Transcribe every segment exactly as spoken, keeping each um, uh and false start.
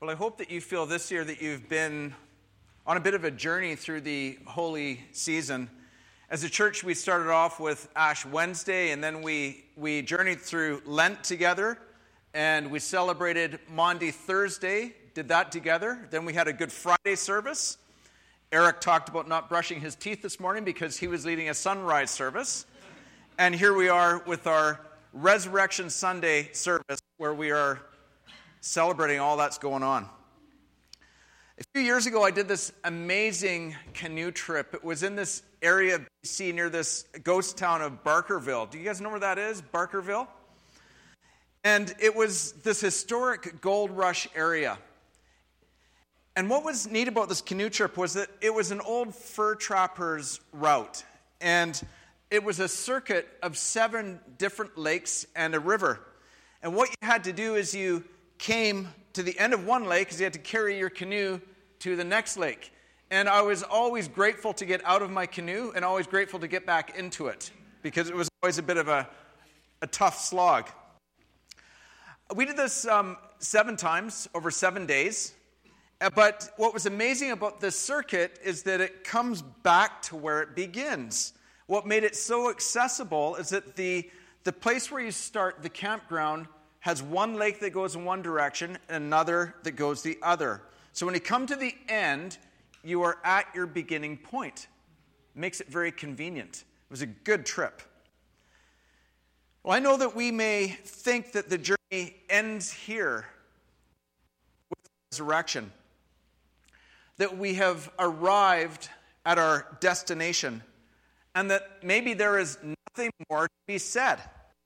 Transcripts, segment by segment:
Well, I hope that you feel this year that you've been on a bit of a journey through the holy season. As a church, we started off with Ash Wednesday, and then we, we journeyed through Lent together, and we celebrated Maundy Thursday, did that together. Then we had a Good Friday service. Eric talked about not brushing his teeth this morning because he was leading a sunrise service. And here we are with our Resurrection Sunday service, where we are celebrating all that's going on. A few years ago, I did this amazing canoe trip. It was in this area of B C near this ghost town of Barkerville. Do you guys know where that is, Barkerville? And it was this historic gold rush area. And what was neat about this canoe trip was that it was an old fur trapper's route. And it was a circuit of seven different lakes and a river. And what you had to do is you came to the end of one lake because you had to carry your canoe to the next lake. And I was always grateful to get out of my canoe and always grateful to get back into it because it was always a bit of a, a tough slog. We did this um, seven times over seven days. But what was amazing about this circuit is that it comes back to where it begins. What made it so accessible is that the, the place where you start, the campground, has one lake that goes in one direction and another that goes the other. So when you come to the end, you are at your beginning point. It makes it very convenient. It was a good trip. Well, I know that we may think that the journey ends here with resurrection, that we have arrived at our destination, and that maybe there is nothing more to be said.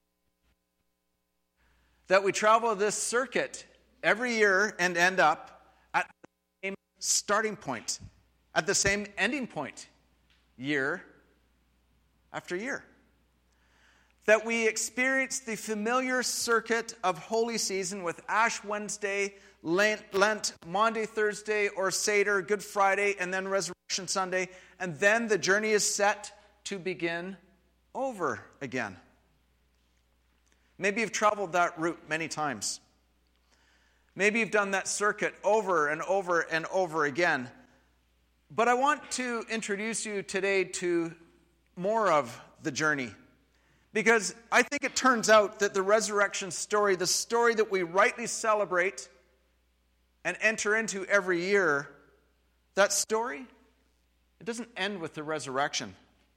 That we travel this circuit every year and end up at the same starting point, at the same ending point, year after year. That we experience the familiar circuit of holy season with Ash Wednesday, Lent, Lent, Maundy Thursday, or Seder, Good Friday, and then Resurrection Sunday, and then the journey is set to begin over again. Maybe you've traveled that route many times. Maybe you've done that circuit over and over and over again. But I want to introduce you today to more of the journey. Because I think it turns out that the resurrection story, the story that we rightly celebrate and enter into every year, that story, it doesn't end with the resurrection.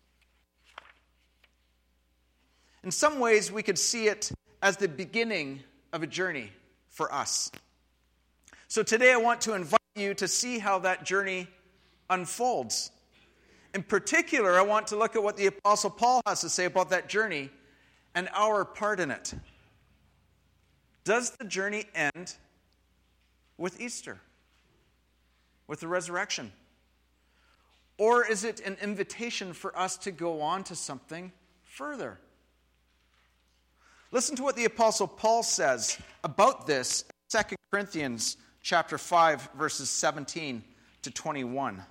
In some ways, we could see it as the beginning of a journey for us. So today I want to invite you to see how that journey unfolds. In particular, I want to look at what the Apostle Paul has to say about that journey and our part in it. Does the journey end with Easter, with the resurrection? Or is it an invitation for us to go on to something further? Listen to what the Apostle Paul says about this in Second Corinthians chapter five, verses seventeen to twenty-one.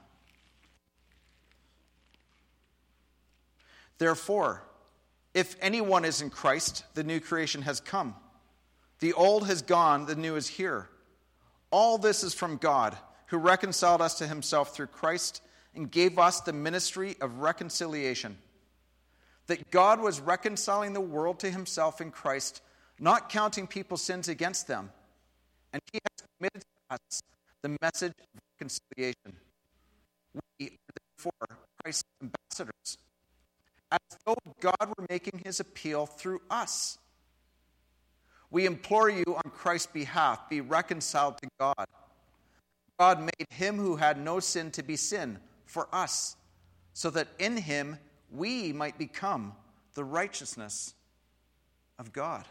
Therefore, if anyone is in Christ, the new creation has come. The old has gone, the new is here. All this is from God, who reconciled us to himself through Christ and gave us the ministry of reconciliation. That God was reconciling the world to himself in Christ, not counting people's sins against them. And he has committed to us the message of reconciliation. We are therefore Christ's ambassadors, as though God were making his appeal through us. We implore you on Christ's behalf, be reconciled to God. God made him who had no sin to be sin for us, so that in him we might become the righteousness of God.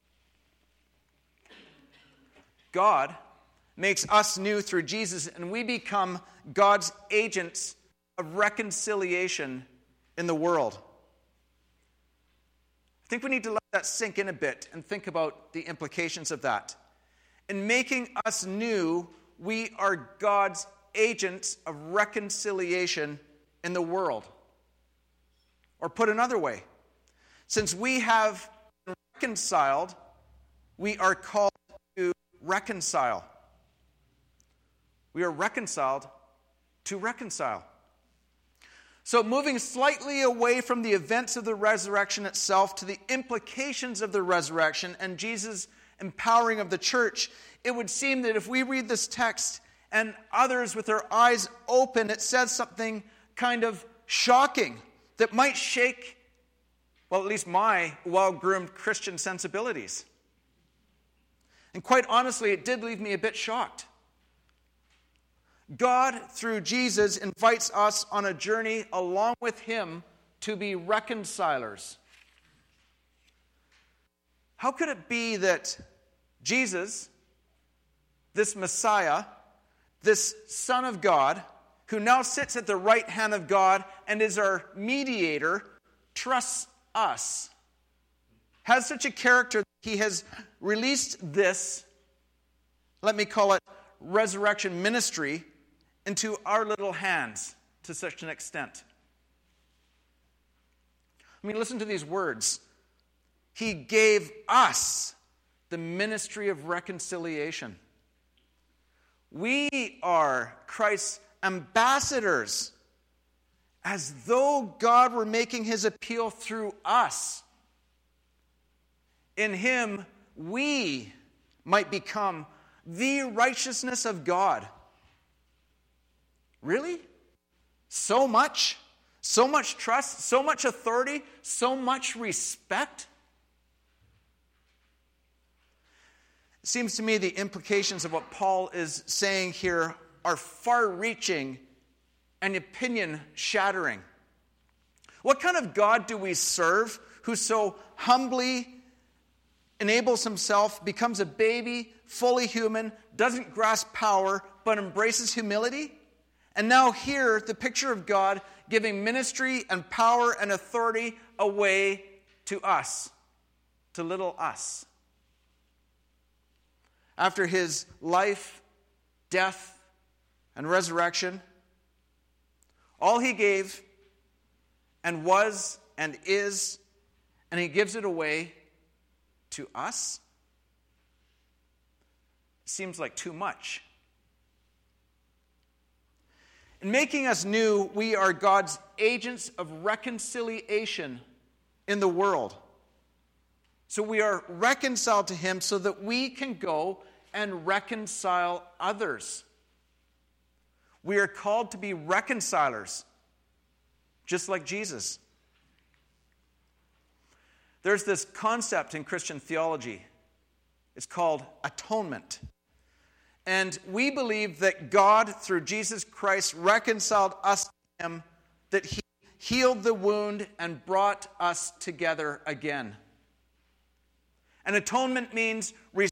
God makes us new through Jesus, and we become God's agents of reconciliation in the world. I think we need to let that sink in a bit and think about the implications of that. In making us new, we are God's agents of reconciliation in the world. Or put another way, since we have been reconciled, we are called to reconcile. We are reconciled to reconcile. So moving slightly away from the events of the resurrection itself to the implications of the resurrection and Jesus' empowering of the church, it would seem that if we read this text and others with their eyes open, it says something kind of shocking that might shake, well, at least my well-groomed Christian sensibilities. And quite honestly, it did leave me a bit shocked. God, through Jesus, invites us on a journey along with him to be reconcilers. How could it be that Jesus, this Messiah, this Son of God, who now sits at the right hand of God and is our mediator, trusts us, has such a character that he has released this, let me call it, resurrection ministry into our little hands to such an extent? I mean, listen to these words. He gave us the ministry of reconciliation. We are Christ's ambassadors, as though God were making his appeal through us. In him, we might become the righteousness of God. Really? So much? So much trust? So much authority? So much respect? It seems to me the implications of what Paul is saying here are far-reaching and opinion-shattering. What kind of God do we serve who so humbly enables himself, becomes a baby, fully human, doesn't grasp power, but embraces humility? And now here, the picture of God giving ministry and power and authority away to us, to little us. After his life, death, and resurrection, all he gave and was and is, and he gives it away to us? Seems like too much. In making us new, we are God's agents of reconciliation in the world. So we are reconciled to him so that we can go and reconcile others. We are called to be reconcilers, just like Jesus. There's this concept in Christian theology. It's called atonement. And we believe that God, through Jesus Christ, reconciled us to him, that he healed the wound and brought us together again. And atonement means restoring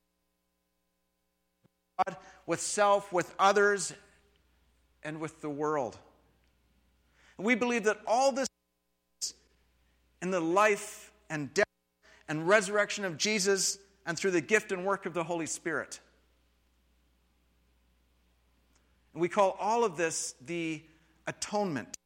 God with self, with others, and with the world. And we believe that all this in the life and death and resurrection of Jesus and through the gift and work of the Holy Spirit. And we call all of this the atonement.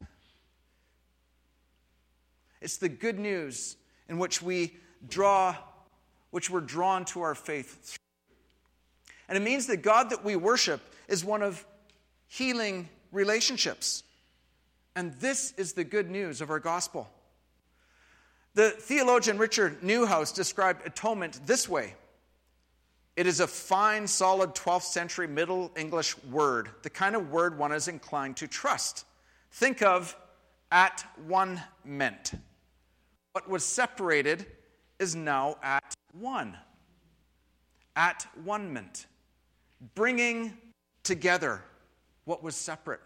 It's the good news in which we draw, which we're drawn to our faith through. And it means the God that we worship is one of healing relationships. And this is the good news of our gospel. The theologian Richard Newhouse described atonement this way. It is a fine, solid twelfth century Middle English word, the kind of word one is inclined to trust. Think of at one meant. What was separated is now at one. At one meant. Bringing together what was separate.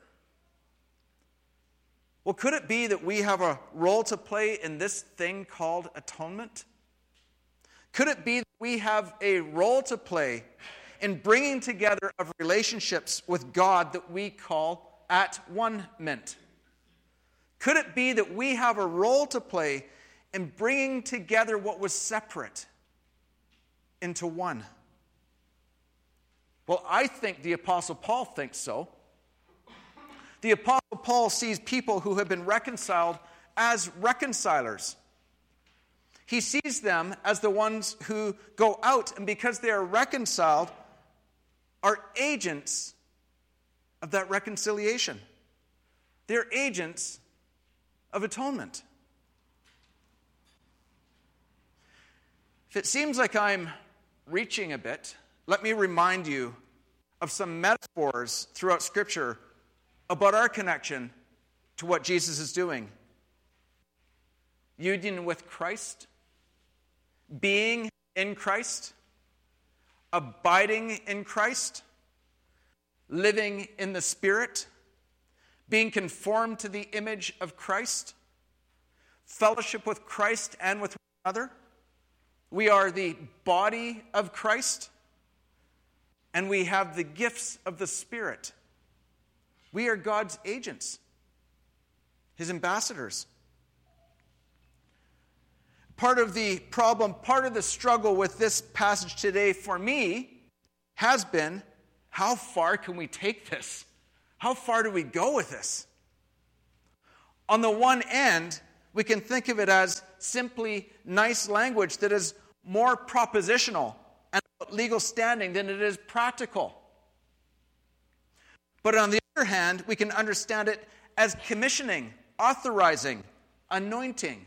Well, could it be that we have a role to play in this thing called atonement? Could it be that we have a role to play in bringing together of relationships with God that we call at one meant? Could it be that we have a role to play in bringing together what was separate into one? Well, I think the Apostle Paul thinks so. The Apostle Paul sees people who have been reconciled as reconcilers. He sees them as the ones who go out and because they are reconciled, are agents of that reconciliation. They're agents of atonement. If it seems like I'm reaching a bit, let me remind you of some metaphors throughout Scripture about our connection to what Jesus is doing. Union with Christ, being in Christ, abiding in Christ, living in the Spirit, being conformed to the image of Christ, fellowship with Christ and with one another. We are the body of Christ, and we have the gifts of the Spirit. We are God's agents, His ambassadors. Part of the problem, part of the struggle with this passage today for me has been, how far can we take this? How far do we go with this? On the one end, we can think of it as simply nice language that is more propositional and about legal standing than it is practical. But on the other hand, we can understand it as commissioning, authorizing, anointing.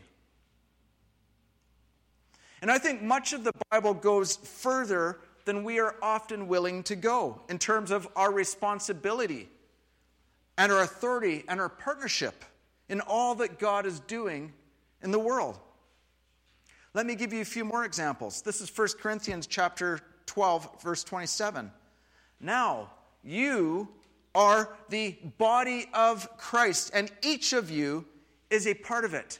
And I think much of the Bible goes further than we are often willing to go in terms of our responsibility and our authority and our partnership in all that God is doing in the world. Let me give you a few more examples. This is First Corinthians chapter twelve, verse twenty-seven. Now, you are the body of Christ, and each of you is a part of it.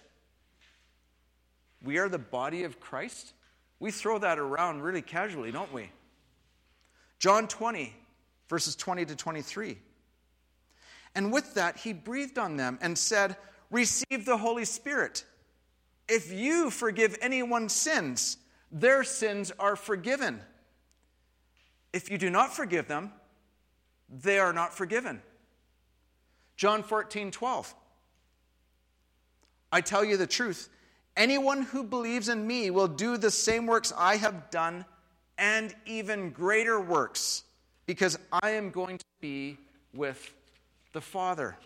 We are the body of Christ? We throw that around really casually, don't we? John twenty, verses twenty to twenty-three. And with that, he breathed on them and said, receive the Holy Spirit. If you forgive anyone's sins, their sins are forgiven. If you do not forgive them, they are not forgiven. John fourteen, twelve. I tell you the truth, anyone who believes in me will do the same works I have done and even greater works, because I am going to be with the Father.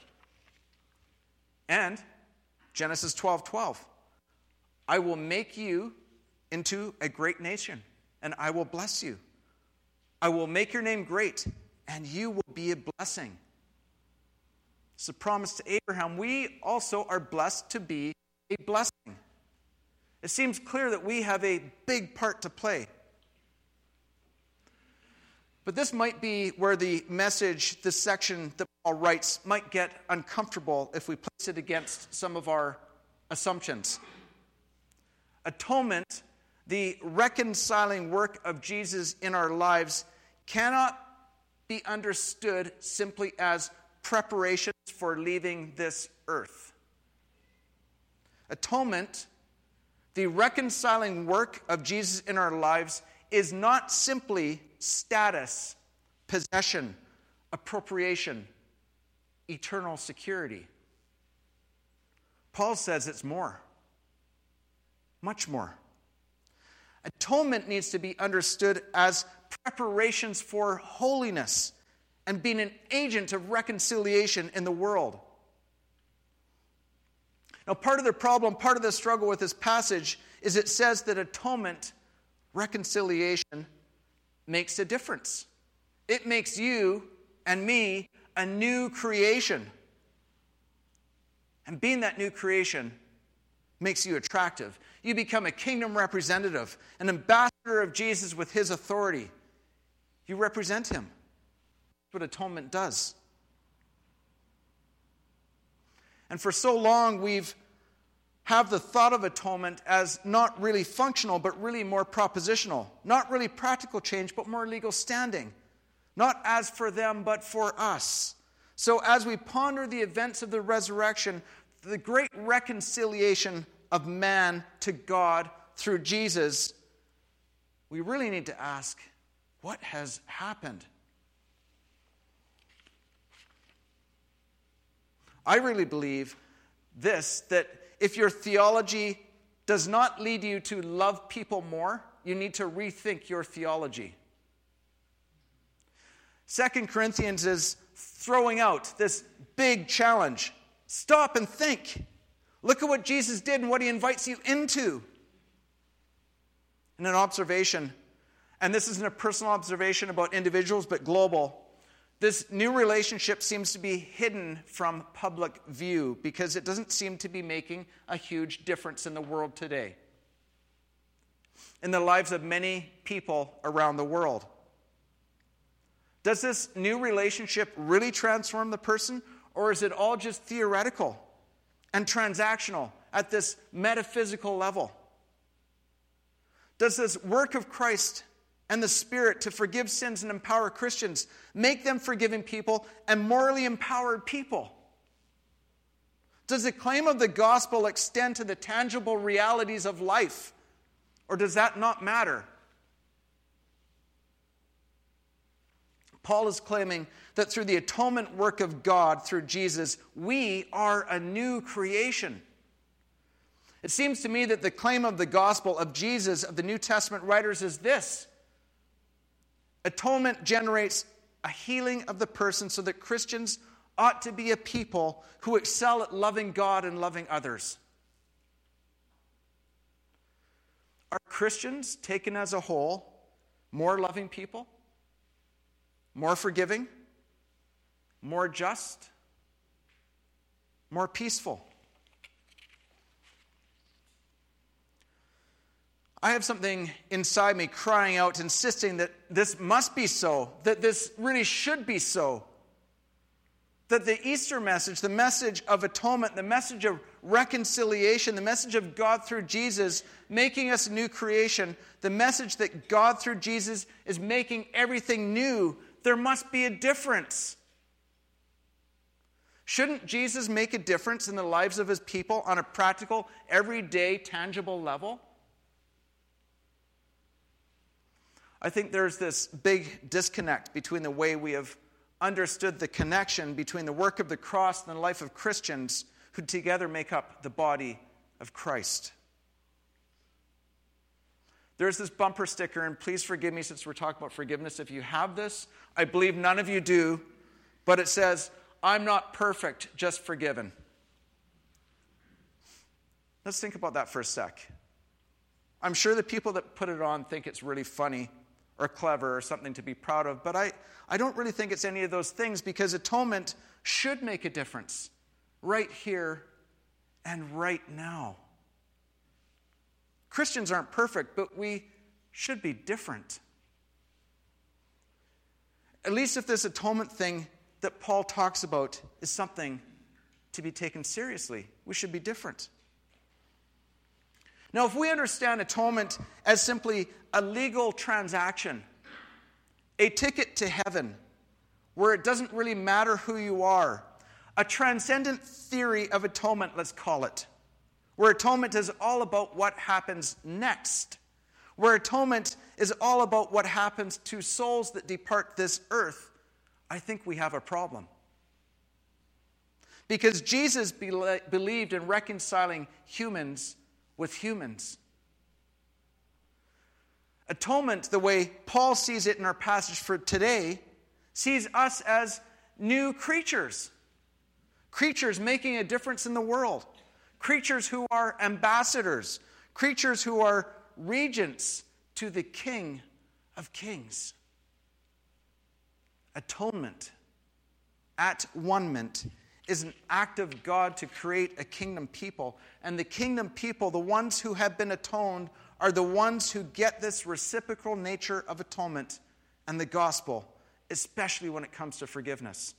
And Genesis twelve, twelve. I will make you into a great nation, and I will bless you. I will make your name great, and you will be a blessing. It's a promise to Abraham. We also are blessed to be a blessing. It seems clear that we have a big part to play. But this might be where the message, this section that Paul writes, might get uncomfortable if we place it against some of our assumptions. Atonement, the reconciling work of Jesus in our lives, cannot be understood simply as preparations for leaving this earth. Atonement, the reconciling work of Jesus in our lives, is not simply status, possession, appropriation, eternal security. Paul says it's more. Much more. Atonement needs to be understood as preparations for holiness and being an agent of reconciliation in the world. Now, part of the problem, part of the struggle with this passage is it says that atonement, reconciliation, makes a difference. It makes you and me a new creation. And being that new creation makes you attractive. You become a kingdom representative, an ambassador of Jesus with his authority. You represent him. That's what atonement does. And for so long, we've have the thought of atonement as not really functional, but really more propositional. Not really practical change, but more legal standing. Not as for them, but for us. So as we ponder the events of the resurrection, the great reconciliation of man to God through Jesus, we really need to ask, what has happened? I really believe this, that if your theology does not lead you to love people more, you need to rethink your theology. Second Corinthians is throwing out this big challenge. Stop and think. Look at what Jesus did and what he invites you into. And an observation, and this isn't a personal observation about individuals, but global. This new relationship seems to be hidden from public view because it doesn't seem to be making a huge difference in the world today, in the lives of many people around the world. Does this new relationship really transform the person, or is it all just theoretical and transactional at this metaphysical level? Does this work of Christ and the Spirit to forgive sins and empower Christians make them forgiving people and morally empowered people? Does the claim of the gospel extend to the tangible realities of life, or does that not matter? Paul is claiming that through the atonement work of God through Jesus, we are a new creation. It seems to me that the claim of the gospel of Jesus, of the New Testament writers, is this: atonement generates a healing of the person so that Christians ought to be a people who excel at loving God and loving others. Are Christians, taken as a whole, more loving people? More forgiving? More just? More peaceful? I have something inside me crying out, insisting that this must be so, that this really should be so. That the Easter message, the message of atonement, the message of reconciliation, the message of God through Jesus making us a new creation, the message that God through Jesus is making everything new, there must be a difference. Shouldn't Jesus make a difference in the lives of his people on a practical, everyday, tangible level? I think there's this big disconnect between the way we have understood the connection between the work of the cross and the life of Christians who together make up the body of Christ. There's this bumper sticker, and please forgive me since we're talking about forgiveness if you have this. I believe none of you do, but it says, "I'm not perfect, just forgiven." Let's think about that for a sec. I'm sure the people that put it on think it's really funny or clever or something to be proud of, but I, I don't really think it's any of those things, because atonement should make a difference right here and right now. Christians aren't perfect, but we should be different. At least if this atonement thing that Paul talks about is something to be taken seriously, we should be different. Now, if we understand atonement as simply a legal transaction, a ticket to heaven, where it doesn't really matter who you are, a transcendent theory of atonement, let's call it, where atonement is all about what happens next, where atonement is all about what happens to souls that depart this earth, I think we have a problem. Because Jesus be- believed in reconciling humans with humans. Atonement, the way Paul sees it in our passage for today, sees us as new creatures. Creatures making a difference in the world. Creatures who are ambassadors. Creatures who are regents to the King of Kings. Atonement, at-one-ment, is an act of God to create a kingdom people. And the kingdom people, the ones who have been atoned, are the ones who get this reciprocal nature of atonement and the gospel, especially when it comes to forgiveness.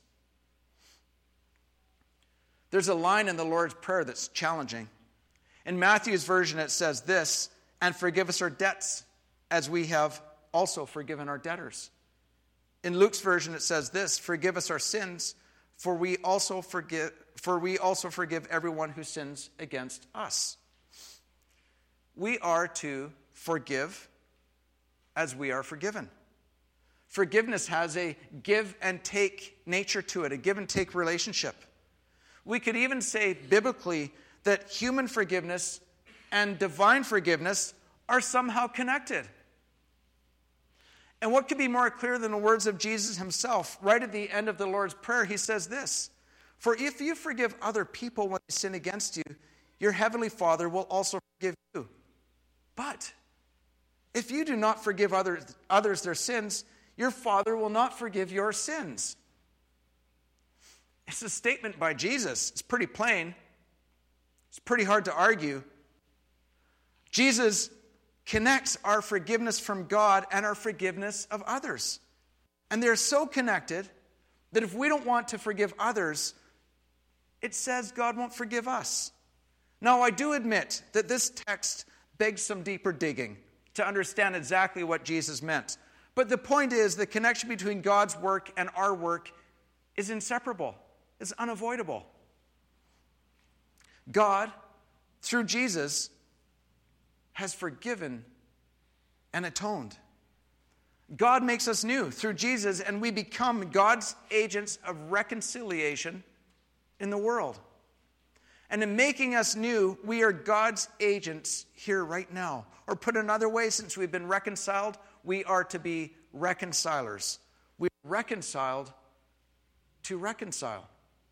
There's a line in the Lord's Prayer that's challenging. In Matthew's version, it says this, "And forgive us our debts, as we have also forgiven our debtors." In Luke's version, it says this, "Forgive us our sins, for we also forgive, for we also forgive everyone who sins against us." We are to forgive as we are forgiven. Forgiveness has a give and take nature to it, a give and take relationship. We could even say biblically that human forgiveness and divine forgiveness are somehow connected. And what could be more clear than the words of Jesus himself? Right at the end of the Lord's Prayer, he says this, "For if you forgive other people when they sin against you, your heavenly Father will also forgive you. But if you do not forgive others, others their sins, your Father will not forgive your sins." It's a statement by Jesus. It's pretty plain. It's pretty hard to argue. Jesus connects our forgiveness from God and our forgiveness of others. And they're so connected that if we don't want to forgive others, it says God won't forgive us. Now, I do admit that this text begs some deeper digging to understand exactly what Jesus meant. But the point is, the connection between God's work and our work is inseparable, is unavoidable. God, through Jesus, has forgiven and atoned. God makes us new through Jesus, and we become God's agents of reconciliation in the world. And in making us new, we are God's agents here right now. Or put another way, since we've been reconciled, we are to be reconcilers. We are reconciled to reconcile.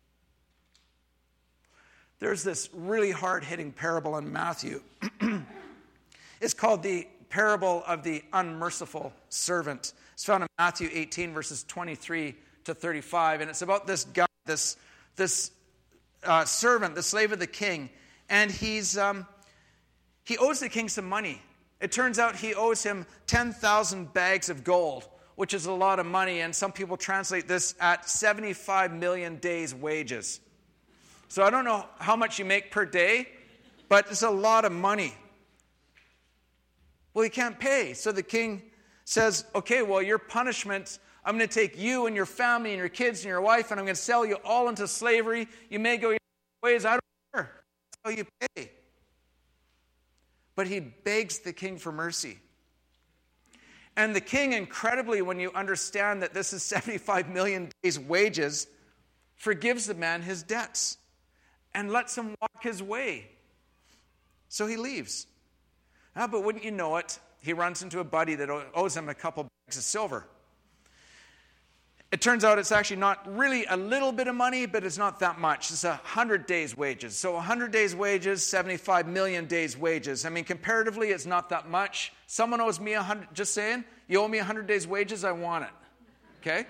There's this really hard-hitting parable in Matthew. It's called the parable of the unmerciful servant. It's found in Matthew eighteen, verses twenty-three to thirty-five. And it's about this guy, this, this uh, servant, the slave of the king. And he's um, he owes the king some money. It turns out he owes him ten thousand bags of gold, which is a lot of money. And some people translate this at seventy-five million days' wages. So I don't know how much you make per day, but it's a lot of money. Well, he can't pay. So the king says, okay, well, your punishment, I'm going to take you and your family and your kids and your wife, and I'm going to sell you all into slavery. You may go your ways. I don't care. That's how you pay. But he begs the king for mercy. And the king, incredibly, when you understand that this is seventy-five million days' wages, forgives the man his debts and lets him walk his way. So he leaves. Ah, but wouldn't you know it, he runs into a buddy that owes him a couple bags of silver. It turns out it's actually not really a little bit of money, but it's not that much. It's one hundred days' wages. So one hundred days' wages, seventy-five million days' wages. I mean, comparatively, it's not that much. Someone owes me one hundred, just saying, you owe me one hundred days' wages, I want it. Okay?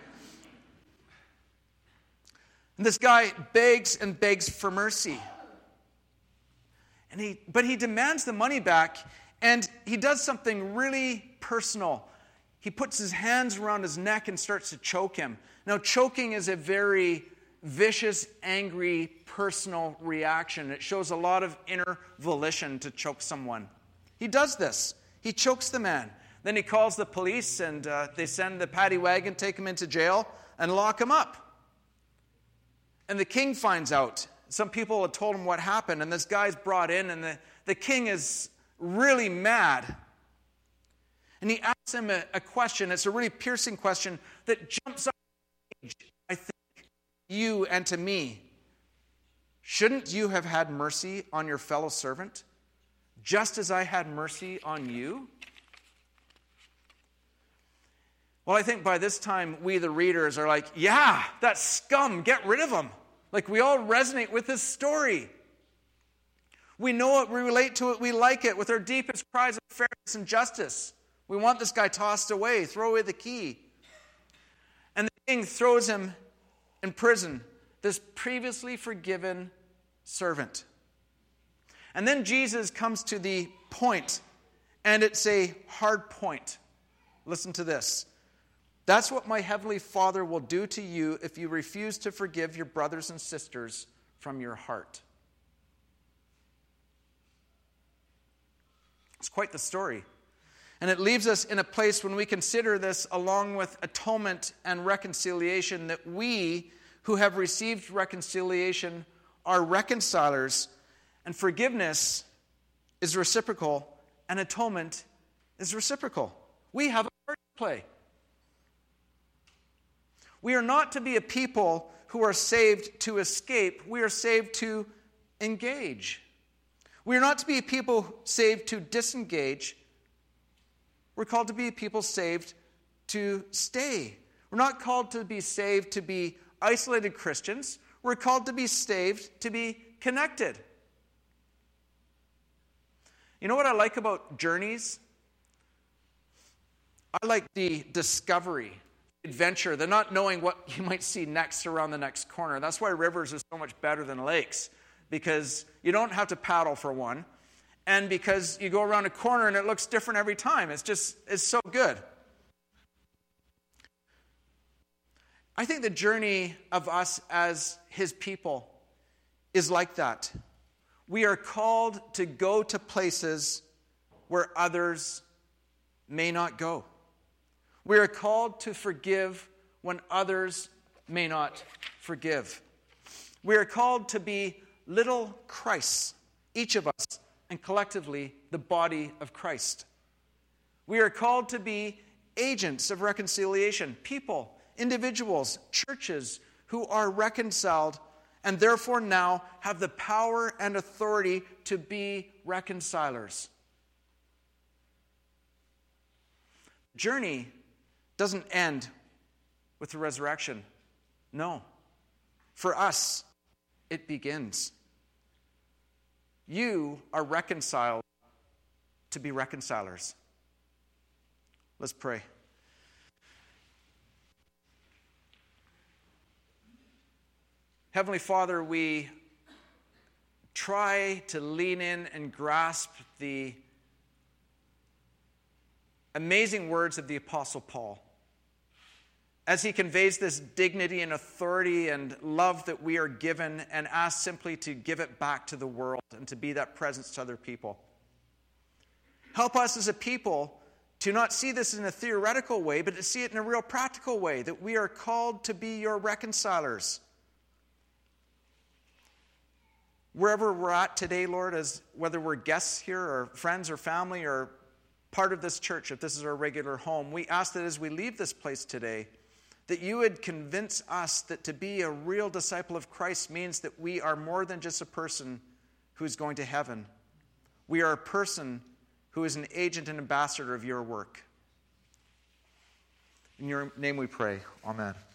And this guy begs and begs for mercy. And he, but he demands the money back, and he does something really personal. He puts his hands around his neck and starts to choke him. Now, choking is a very vicious, angry, personal reaction. It shows a lot of inner volition to choke someone. He does this. He chokes the man. Then he calls the police, and uh, they send the paddy wagon, take him into jail, and lock him up. And the king finds out. Some people had told him what happened, and this guy's brought in, and the, the king is really mad. And he asks him a, a question. It's a really piercing question that jumps up the page, I think, you and to me. Shouldn't you have had mercy on your fellow servant, just as I had mercy on you? Well, I think by this time, we the readers are like, yeah, that scum, get rid of him. Like, we all resonate with this story. We know it, we relate to it, we like it with our deepest cries of fairness and justice. We want this guy tossed away, throw away the key. And the king throws him in prison, this previously forgiven servant. And then Jesus comes to the point, and it's a hard point. Listen to this. That's what my heavenly Father will do to you if you refuse to forgive your brothers and sisters from your heart. It's quite the story. And it leaves us in a place when we consider this along with atonement and reconciliation, that we who have received reconciliation are reconcilers, and forgiveness is reciprocal, and atonement is reciprocal. We have a part to play. We are not to be a people who are saved to escape. We are saved to engage. We are not to be a people saved to disengage. We're called to be a people saved to stay. We're not called to be saved to be isolated Christians. We're called to be saved to be connected. You know what I like about journeys? I like the discovery, adventure, the not knowing what you might see next around the next corner. That's why rivers are so much better than lakes, because you don't have to paddle for one, and because you go around a corner and it looks different every time. It's just, it's so good. I think the journey of us as his people is like that. We are called to go to places where others may not go. We are called to forgive when others may not forgive. We are called to be little Christs, each of us, and collectively the body of Christ. We are called to be agents of reconciliation, people, individuals, churches who are reconciled and therefore now have the power and authority to be reconcilers. The journey doesn't end with the resurrection. No. For us, it begins. You are reconciled to be reconcilers. Let's pray. Heavenly Father, we try to lean in and grasp the amazing words of the Apostle Paul as he conveys this dignity and authority and love that we are given, and asks simply to give it back to the world and to be that presence to other people. Help us as a people to not see this in a theoretical way, but to see it in a real practical way, that we are called to be your reconcilers. Wherever we're at today, Lord, as whether we're guests here or friends or family or part of this church, if this is our regular home, we ask that as we leave this place today, that you would convince us that to be a real disciple of Christ means that we are more than just a person who's going to heaven. We are a person who is an agent and ambassador of your work. In your name we pray. Amen.